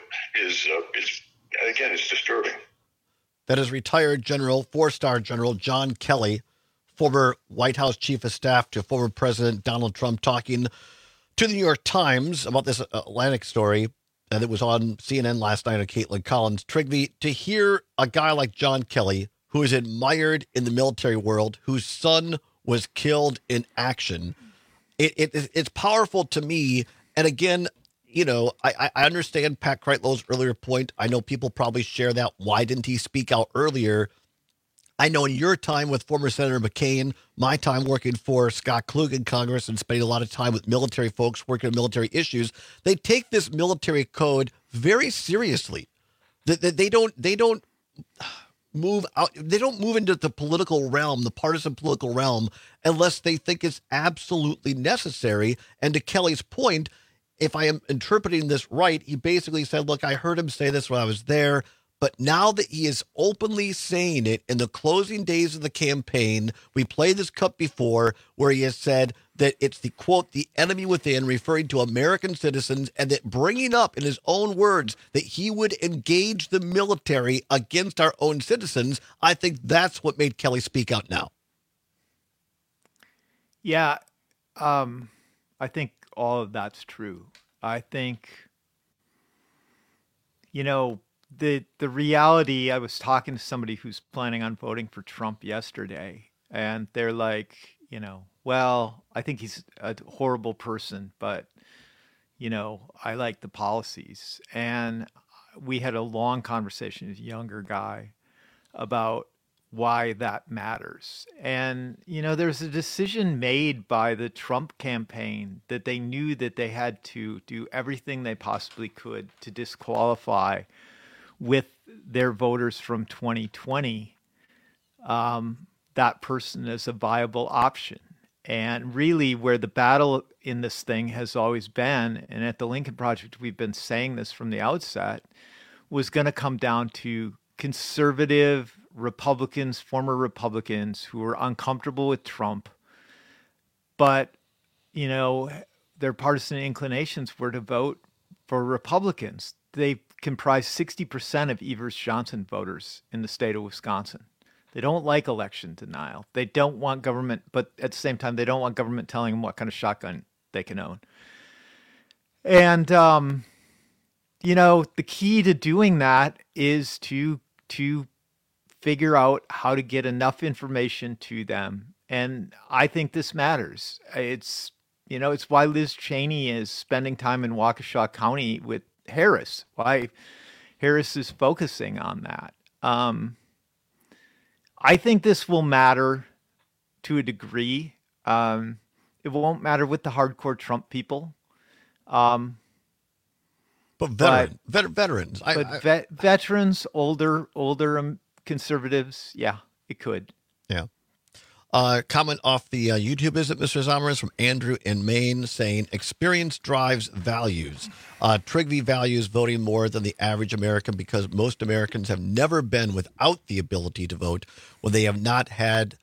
it's disturbing. That is retired General, 4-star General John Kelly, former White House Chief of Staff to former President Donald Trump, talking to the New York Times about this Atlantic story that was on CNN last night on Caitlin Collins. Trygve, to hear a guy like John Kelly, who is admired in the military world, whose son was killed in action, it's powerful to me. And again, I understand Pat Kreitlow's earlier point. I know people probably share that. Why didn't he speak out earlier? I know in your time with former Senator McCain, my time working for Scott Klug in Congress and spending a lot of time with military folks working on military issues, they take this military code very seriously. They don't move out. They don't move into the political realm, the partisan political realm, unless they think it's absolutely necessary. And to Kelly's point, if I am interpreting this right, he basically said, look, I heard him say this when I was there, But now that he is openly saying it in the closing days of the campaign, we played this clip before where he has said that it's the, quote, the enemy within, referring to American citizens, and that bringing up in his own words that he would engage the military against our own citizens. I think that's what made Kelly speak out now. Yeah, I think all of that's true. I think, the reality, I was talking to somebody who's planning on voting for Trump yesterday, and they're like, well, I think he's a horrible person, but, I like the policies. And we had a long conversation with a younger guy about why that matters. And, there's a decision made by the Trump campaign that they knew that they had to do everything they possibly could to disqualify with their voters from 2020, that person as a viable option. And really where the battle in this thing has always been, and at the Lincoln Project, we've been saying this from the outset, was going to come down to conservative Republicans, former Republicans who were uncomfortable with Trump, but, their partisan inclinations were to vote for Republicans. They comprise 60% of Evers Johnson voters in the state of Wisconsin. They don't like election denial. They don't want government, but at the same time, they don't want government telling them what kind of shotgun they can own. And, the key to doing that is to figure out how to get enough information to them. And I think this matters. It's why Liz Cheney is spending time in Waukesha County with Harris, why Harris is focusing on that. I think this will matter to a degree. It won't matter with the hardcore Trump people. But veterans. Veterans, older conservatives, yeah, it could. Yeah. Comment off the YouTube, is it, Mr. Zomers, from Andrew in Maine, saying experience drives values. Trigby values voting more than the average American because most Americans have never been without the ability to vote when they have not had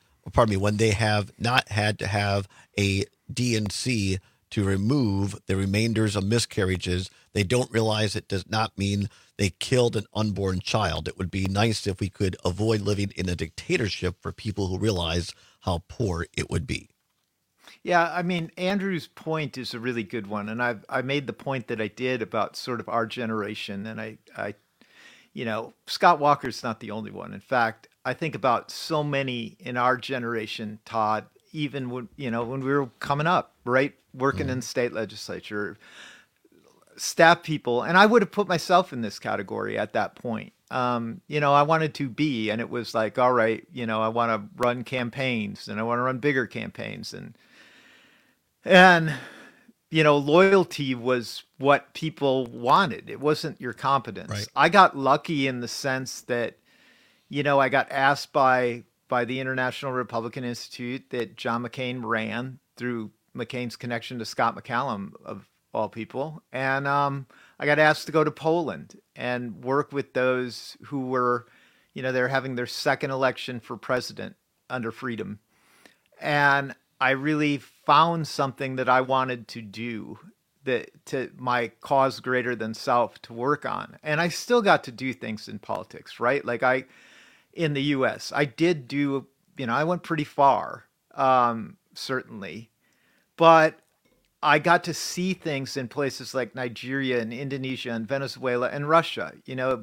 to have a D&C to remove the remainders of miscarriages. They don't realize it does not mean they killed an unborn child. It would be nice if we could avoid living in a dictatorship for people who realize how poor it would be. Yeah, I mean, Andrew's point is a really good one. And I made the point that I did about sort of our generation. And I Scott Walker's not the only one. In fact, I think about so many in our generation, Todd, even when we were coming up, right? Working in the state legislature, staff people. And I would have put myself in this category at that point. I wanted to be, and it was like, all right, I want to run campaigns and I want to run bigger campaigns. And loyalty was what people wanted. It wasn't your competence. Right. I got lucky in the sense that, I got asked by the International Republican Institute that John McCain ran through McCain's connection to Scott McCallum, of all people. And I got asked to go to Poland and work with those who were, they're having their second election for president under freedom. And I really found something that I wanted to do, that to my cause greater than self to work on. And I still got to do things in politics, right? Like in the US, I did do, I went pretty far, certainly, but I got to see things in places like Nigeria and Indonesia and Venezuela and Russia.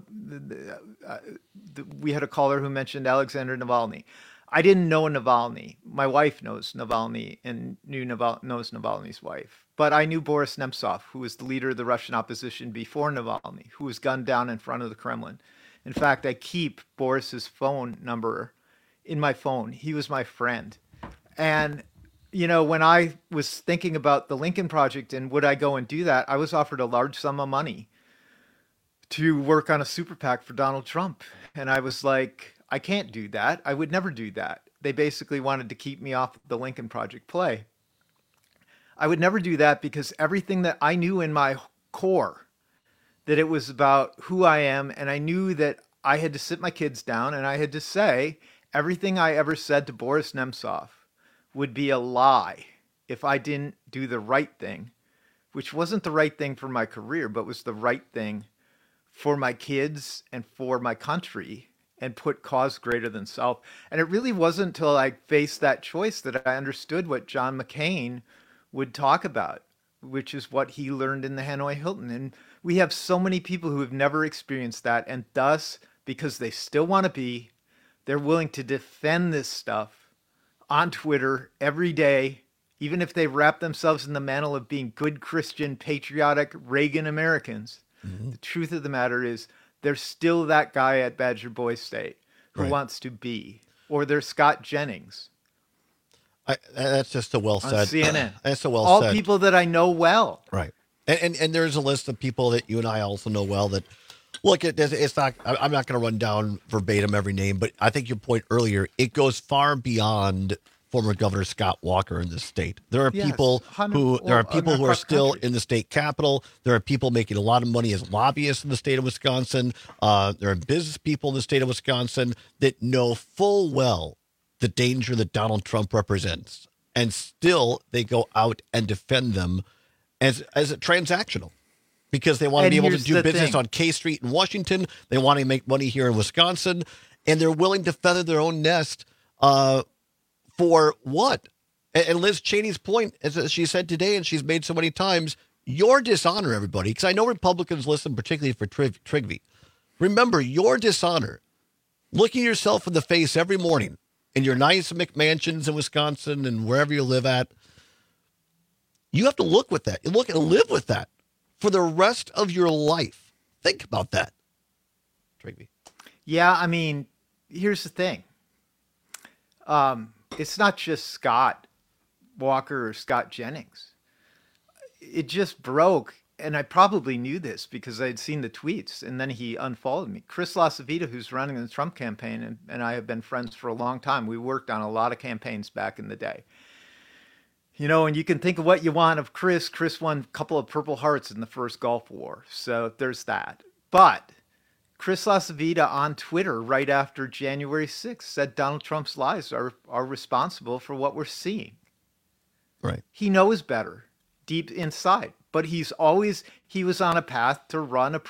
We had a caller who mentioned Alexander Navalny. I didn't know Navalny. My wife knows Navalny and knows Navalny's wife. But I knew Boris Nemtsov, who was the leader of the Russian opposition before Navalny, who was gunned down in front of the Kremlin. In fact, I keep Boris's phone number in my phone. He was my friend. And when I was thinking about the Lincoln Project and would I go and do that, I was offered a large sum of money to work on a super PAC for Donald Trump. And I was like, I can't do that. I would never do that. They basically wanted to keep me off the Lincoln Project play. I would never do that because everything that I knew in my core, that it was about who I am, and I knew that I had to sit my kids down and I had to say everything I ever said to Boris Nemtsov would be a lie if I didn't do the right thing, which wasn't the right thing for my career, but was the right thing for my kids and for my country, and put cause greater than self. And it really wasn't until I faced that choice that I understood what John McCain would talk about, which is what he learned in the Hanoi Hilton. And we have so many people who have never experienced that, and thus, because they still want to be, they're willing to defend this stuff on Twitter every day, even if they wrap themselves in the mantle of being good Christian, patriotic Reagan Americans. Mm-hmm. The truth of the matter is, there's still that guy at Badger Boy State who wants to be, or there's Scott Jennings. That's just so well said. On CNN. That's so well All said. All people that I know well. Right. And there's a list of people that you and I also know well that, look, it's not, I'm not going to run down verbatim every name, but I think your point earlier, it goes far beyond former Governor Scott Walker in this state. There are people who are still in the state capitol. There are people making a lot of money as lobbyists in the state of Wisconsin. There are business people in the state of Wisconsin that know full well the danger that Donald Trump represents, and still they go out and defend them as a transactional, because they want to be able to do business on K Street in Washington. They want to make money here in Wisconsin, and they're willing to feather their own nest for what? And Liz Cheney's point, as she said today, and she's made so many times, your dishonor, everybody, because I know Republicans listen particularly for Trigby. Remember, your dishonor, looking yourself in the face every morning in your nice McMansions in Wisconsin and wherever you live at, you have to look with that. You look and live with that for the rest of your life. Think about that, Trigby. Yeah, I mean, here's the thing. It's not just Scott Walker or Scott Jennings. It just broke, and I probably knew this because I had seen the tweets, and then he unfollowed me. Chris LaCivita, who's running the Trump campaign, and I have been friends for a long time. We worked on a lot of campaigns back in the day. You know, and you can think of what you want of Chris. Chris won a couple of Purple Hearts in the first Gulf War, so there's that. But Chris LaCivita on Twitter right after January 6th said Donald Trump's lies are responsible for what we're seeing. Right. He knows better deep inside, but he was on a path to run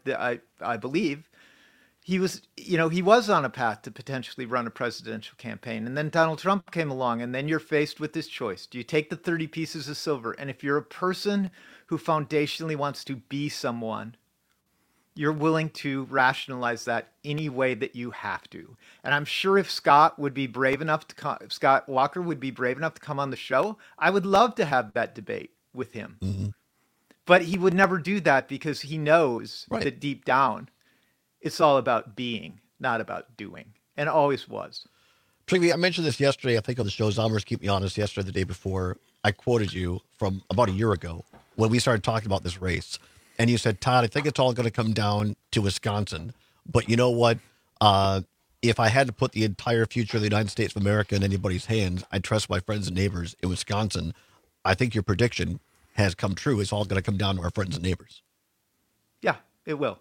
I believe he was on a path to potentially run a presidential campaign. And then Donald Trump came along, and then you're faced with this choice. Do you take the 30 pieces of silver? And if you're a person who foundationally wants to be someone, you're willing to rationalize that any way that you have to. And I'm sure if Scott Walker would be brave enough to come on the show, I would love to have that debate with him. Mm-hmm. But he would never do that because he knows that deep down, it's all about being, not about doing, and always was. Trigby, I mentioned this yesterday, I think on the show, Zombers Keep Me Honest, yesterday, the day before. I quoted you from about a year ago when we started talking about this race. And you said, Todd, I think it's all going to come down to Wisconsin. But you know what? If I had to put the entire future of the United States of America in anybody's hands, I trust my friends and neighbors in Wisconsin. I think your prediction has come true. It's all going to come down to our friends and neighbors. Yeah, it will.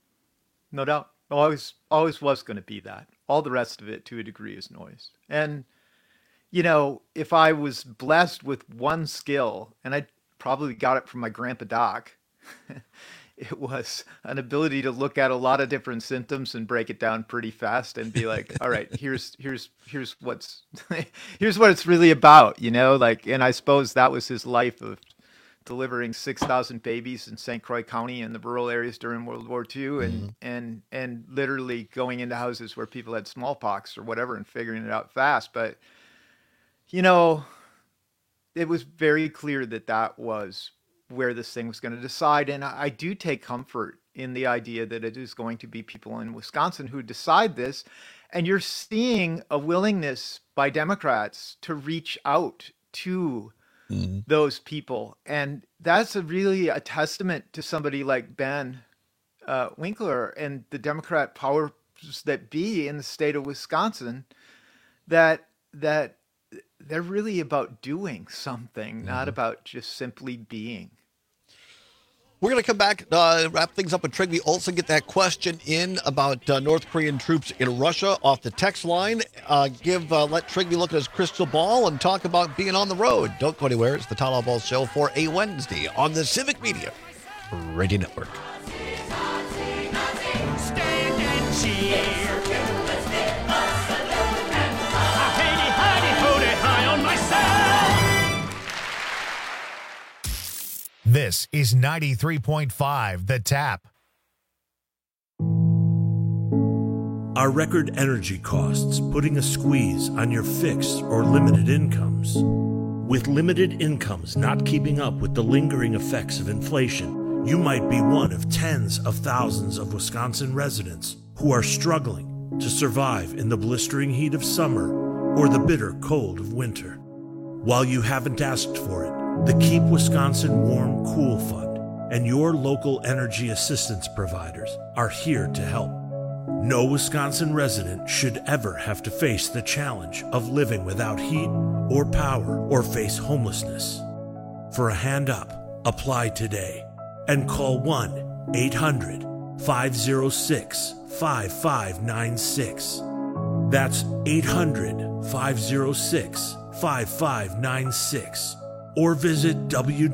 No doubt. Always was going to be that. All the rest of it, to a degree, is noise. And, you know, if I was blessed with one skill, and I probably got it from my grandpa Doc, it was an ability to look at a lot of different symptoms and break it down pretty fast and be like, all right, here's what's here's what it's really about, you know, like, and I suppose that was his life of delivering 6,000 babies in St. Croix County in the rural areas during World War II, and literally going into houses where people had smallpox or whatever and figuring it out fast. But, you know, it was very clear that was where this thing was going to decide. And I do take comfort in the idea that it is going to be people in Wisconsin who decide this. And you're seeing a willingness by Democrats to reach out to those people. And that's really a testament to somebody like Ben Winkler and the Democrat powers that be in the state of Wisconsin, that they're really about doing something, not about just simply being. We're going to come back, wrap things up with Trygve Olsen, get that question in about North Korean troops in Russia off the text line. Let Trygve look at his crystal ball and talk about being on the road. Don't go anywhere. It's the Tyler Ball Show for a Wednesday on the Civic Media Radio Network. Stand and cheer. This is 93.5 The Tap. Are record energy costs putting a squeeze on your fixed or limited incomes? With limited incomes not keeping up with the lingering effects of inflation, you might be one of tens of thousands of Wisconsin residents who are struggling to survive in the blistering heat of summer or the bitter cold of winter. While you haven't asked for it, the Keep Wisconsin Warm Cool Fund and your local energy assistance providers are here to help. No Wisconsin resident should ever have to face the challenge of living without heat or power or face homelessness. For a hand up, apply today and call 1-800-506-5596. That's 800-506-5596. Or visit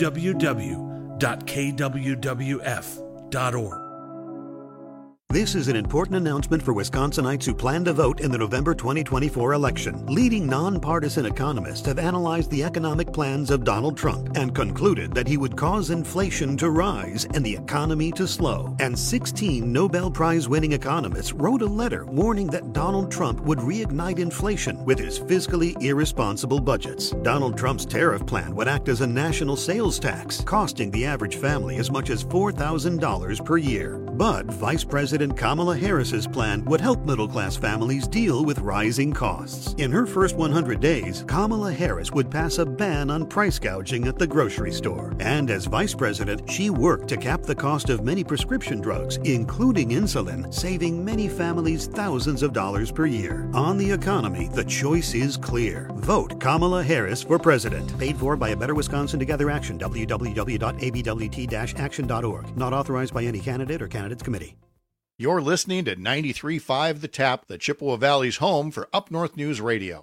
www.kwwf.org. This is an important announcement for Wisconsinites who plan to vote in the November 2024 election. Leading nonpartisan economists have analyzed the economic plans of Donald Trump and concluded that he would cause inflation to rise and the economy to slow. And 16 Nobel Prize-winning economists wrote a letter warning that Donald Trump would reignite inflation with his fiscally irresponsible budgets. Donald Trump's tariff plan would act as a national sales tax, costing the average family as much as $4,000 per year. But Vice President Kamala Harris's plan would help middle-class families deal with rising costs. In her first 100 days, Kamala Harris would pass a ban on price gouging at the grocery store. And as vice president, she worked to cap the cost of many prescription drugs, including insulin, saving many families thousands of dollars per year. On the economy, the choice is clear. Vote Kamala Harris for president. Paid for by A Better Wisconsin Together Action, www.abwt-action.org. Not authorized by any candidate or candidates committee. You're listening to 93.5 The Tap, the Chippewa Valley's home for Up North News Radio.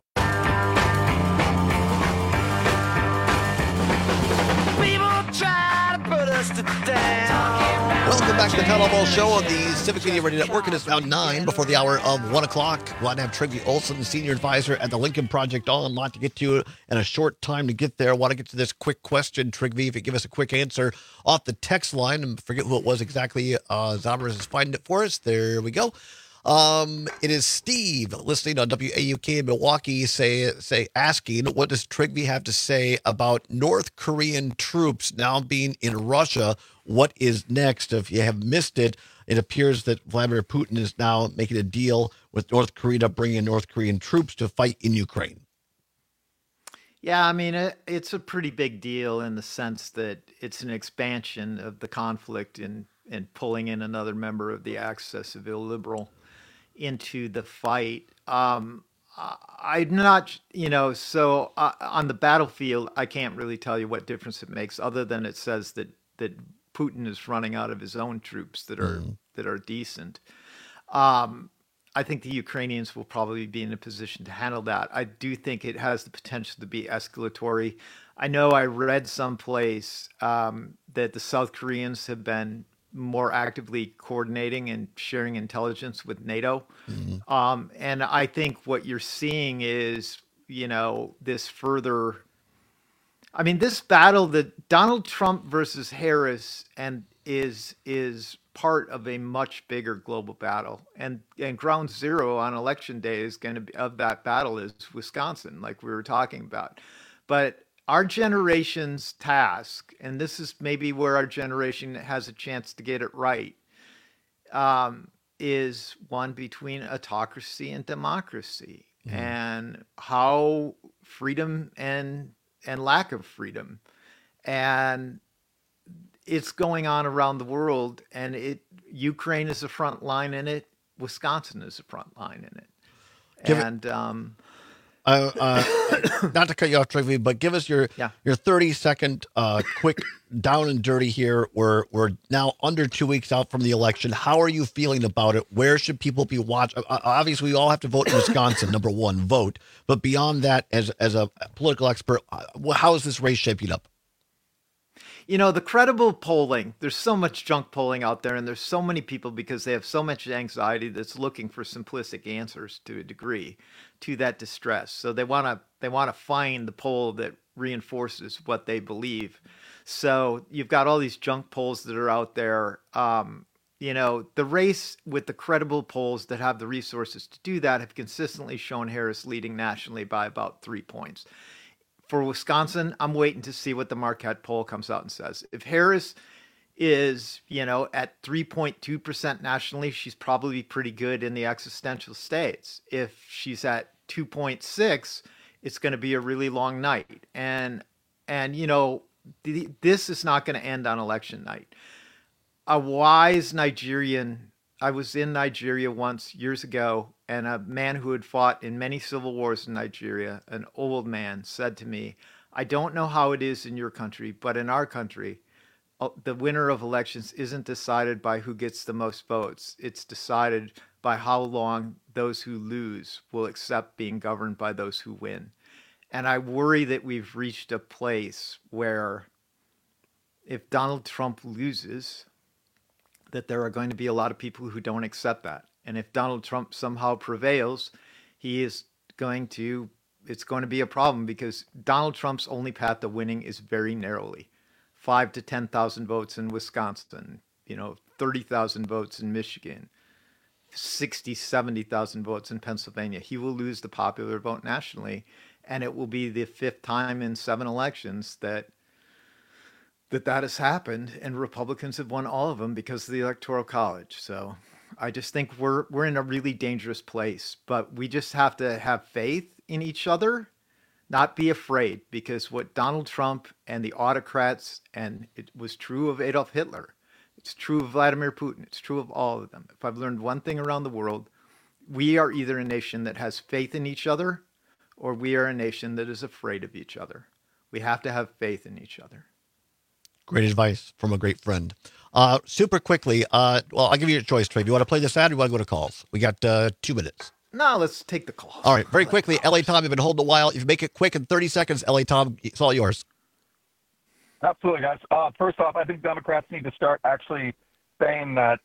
Welcome back to the Tyler Ball Show on the Civic Media Radio Network. It is now 9 before the hour of 1 o'clock. Glad to have Trygve Olsen, Senior Advisor at the Lincoln Project on. A lot to get to and a short time to get there. I want to get to this quick question, Trygve, if you give us a quick answer off the text line. And forget who it was exactly. Zombers is finding it for us. There we go. It is Steve listening on WAUK in Milwaukee asking, what does Trygve have to say about North Korean troops now being in Russia? What is next? If you have missed it, it appears that Vladimir Putin is now making a deal with North Korea to bring in North Korean troops to fight in Ukraine. Yeah, I mean, it's a pretty big deal in the sense that it's an expansion of the conflict and pulling in another member of the axis of illiberal into the fight. I'm not, so on the battlefield, I can't really tell you what difference it makes, other than it says that Putin is running out of his own troops that are decent. I think the Ukrainians will probably be in a position to handle that. I do think it has the potential to be escalatory. I know I read someplace that the South Koreans have been more actively coordinating and sharing intelligence with NATO. Mm-hmm. And I think what you're seeing is, this further... I mean, this battle that Donald Trump versus Harris is part of a much bigger global battle, and ground zero on election day is going to be of that battle is Wisconsin, like we were talking about. But our generation's task, and this is maybe where our generation has a chance to get it right, is one between autocracy and democracy, and how freedom and lack of freedom, and it's going on around the world, and Ukraine is a front line in it. Wisconsin is a front line in it. Not to cut you off, Trigvi, but give us your 30-second quick down and dirty here. We're now under 2 weeks out from the election. How are you feeling about it? Where should people be watching? Obviously, we all have to vote in Wisconsin. Number one, vote. But beyond that, as a political expert, how is this race shaping up? You know, the credible polling, there's so much junk polling out there, and there's so many people because they have so much anxiety that's looking for simplistic answers to a degree to that distress. So they want to find the poll that reinforces what they believe. So you've got all these junk polls that are out there. You know, the race with the credible polls that have the resources to do that have consistently shown Harris leading nationally by about 3 points. For Wisconsin, I'm waiting to see what the Marquette poll comes out and says. If Harris is, you know, at 3.2% nationally, she's probably pretty good in the existential states. If she's at 2.6, it's going to be a really long night. And you know, this is not going to end on election night. A wise Nigerian, I was in Nigeria once years ago, and a man who had fought in many civil wars in Nigeria, an old man, said to me, I don't know how it is in your country, but in our country, the winner of elections isn't decided by who gets the most votes. It's decided by how long those who lose will accept being governed by those who win. And I worry that we've reached a place where if Donald Trump loses, that there are going to be a lot of people who don't accept that. And if Donald Trump somehow prevails, it's going to be a problem because Donald Trump's only path to winning is very narrowly 5,000 to 10,000 votes in Wisconsin, 30,000 votes in Michigan, 60,000, 70,000 votes in Pennsylvania. He will lose the popular vote nationally, and it will be the fifth time in 7 elections that has happened, and Republicans have won all of them because of the Electoral College. So I just think we're in a really dangerous place, but we just have to have faith in each other, not be afraid, because what Donald Trump and the autocrats, and it was true of Adolf Hitler, it's true of Vladimir Putin, it's true of all of them. If I've learned one thing around the world, we are either a nation that has faith in each other, or we are a nation that is afraid of each other. We have to have faith in each other. Great advice from a great friend. Super quickly, well, I'll give you a choice, Trey. You want to play this ad or you want to go to calls? We got 2 minutes. No, let's take the call. All right, very quickly. LA Tom, you've been holding a while. If you make it quick in 30 seconds, LA Tom, it's all yours. Absolutely, guys. First off, I think Democrats need to start actually saying that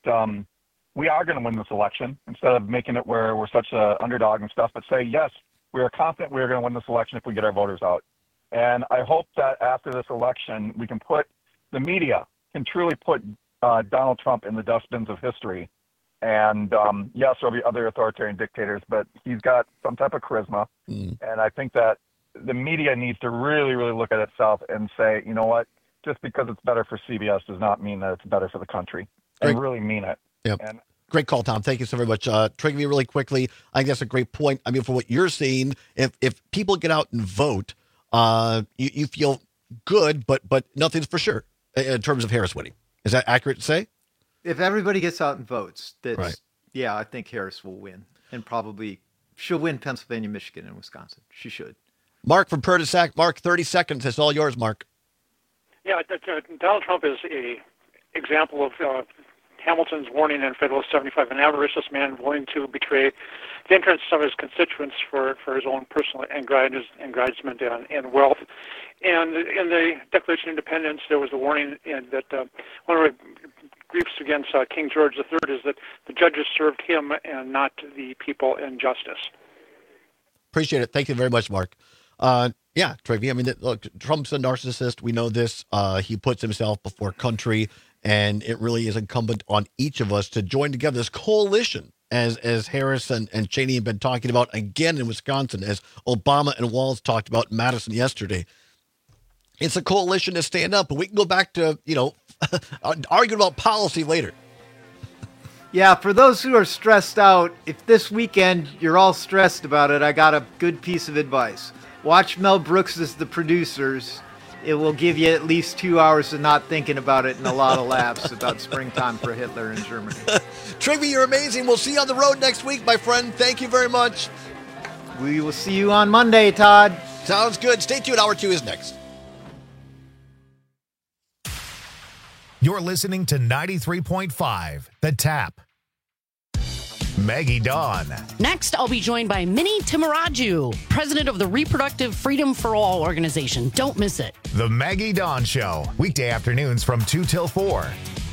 we are going to win this election instead of making it where we're such an underdog and stuff, but say, yes, we are confident we are going to win this election if we get our voters out. And I hope that after this election, we can the media can truly put Donald Trump in the dustbins of history. And yes, there'll be other authoritarian dictators, but he's got some type of charisma. And I think that the media needs to really, really look at itself and say, you know what, just because it's better for CBS does not mean that it's better for the country. And really mean it. Yep. And great call, Tom. Thank you so very much. Trigger me really quickly. I think that's a great point. I mean, for what you're seeing, if people get out and vote, you feel good, but nothing's for sure in terms of Harris winning. Is that accurate to say? If everybody gets out and votes, right. Yeah, I think Harris will win, and probably she'll win Pennsylvania, Michigan, and Wisconsin. She should. Mark from Pertisac. Mark, 30 seconds. It's all yours, Mark. Yeah, Donald Trump is a example of Hamilton's warning in Federalist 75, an avaricious man willing to betray the interests of his constituents for his own personal aggrandizement and wealth. And in the Declaration of Independence, there was a warning that one of the griefs against King George III is that the judges served him and not the people in justice. Appreciate it. Thank you very much, Mark. Yeah, Trevi, I mean, look, Trump's a narcissist. We know this. He puts himself before country, and it really is incumbent on each of us to join together this coalition, as Harris and Cheney have been talking about again in Wisconsin, as Obama and Walz talked about in Madison yesterday. It's a coalition to stand up, but we can go back to, arguing about policy later. Yeah, for those who are stressed out, if this weekend you're all stressed about it, I got a good piece of advice. Watch Mel Brooks' The Producers. It will give you at least 2 hours of not thinking about it and a lot of laughs about springtime for Hitler in Germany. Trigby, you're amazing. We'll see you on the road next week, my friend. Thank you very much. We will see you on Monday, Todd. Sounds good. Stay tuned. Hour 2 is next. You're listening to 93.5, The Tap. Maggie Dawn. Next, I'll be joined by Minnie Timaraju, president of the Reproductive Freedom for All organization. Don't miss it. The Maggie Dawn Show, weekday afternoons from 2 till 4.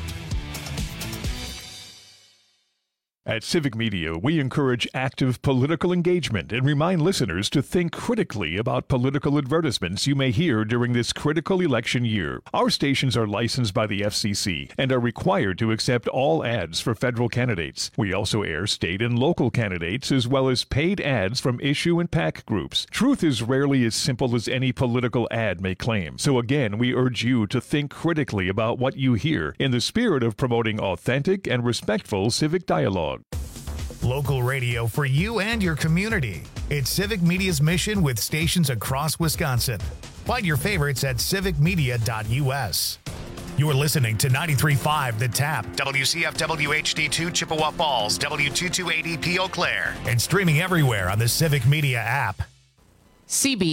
At Civic Media, we encourage active political engagement and remind listeners to think critically about political advertisements you may hear during this critical election year. Our stations are licensed by the FCC and are required to accept all ads for federal candidates. We also air state and local candidates as well as paid ads from issue and PAC groups. Truth is rarely as simple as any political ad may claim. So again, we urge you to think critically about what you hear in the spirit of promoting authentic and respectful civic dialogue. Local radio for you and your community. It's Civic Media's mission with stations across Wisconsin. Find your favorites at civicmedia.us. You're listening to 93.5 The Tap, WCFW HD2 Chippewa Falls, W228EP Eau Claire, and streaming everywhere on the Civic Media app. CB